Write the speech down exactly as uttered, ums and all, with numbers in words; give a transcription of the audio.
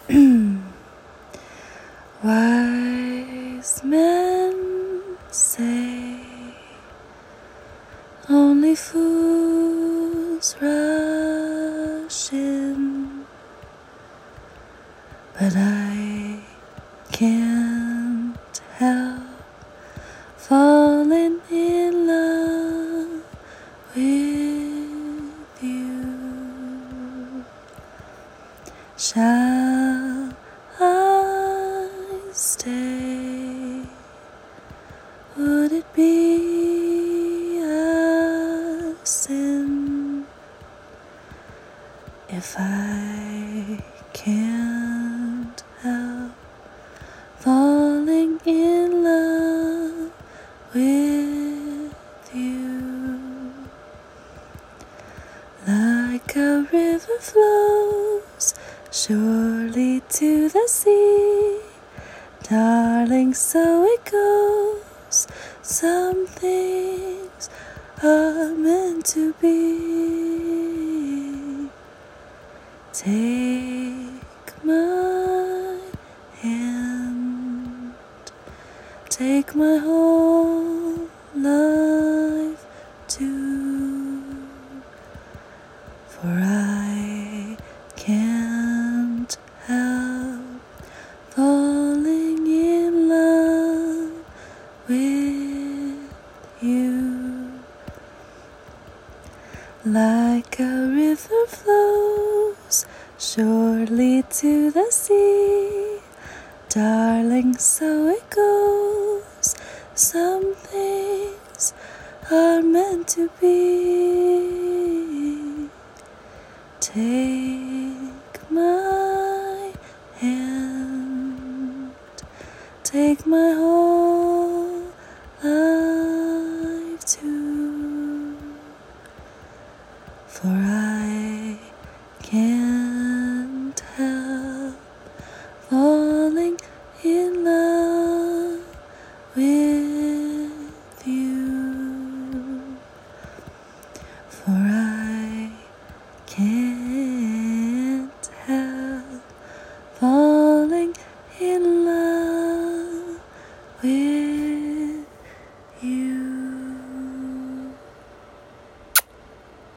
Wise men say only fools rush in, but I can't help falling in love with you. Shall I stay? Would it be a sin if I can't help falling in love with you? Like a river flows surely to the sea, darling, so it goes. Some things are meant to be. Take my hand, take my whole life too, for I can't help falling in love with you. Like a river flows surely to the sea, darling, so it goes. Some things are meant to be. Take my hand, take my whole life too, for I can't help falling in love with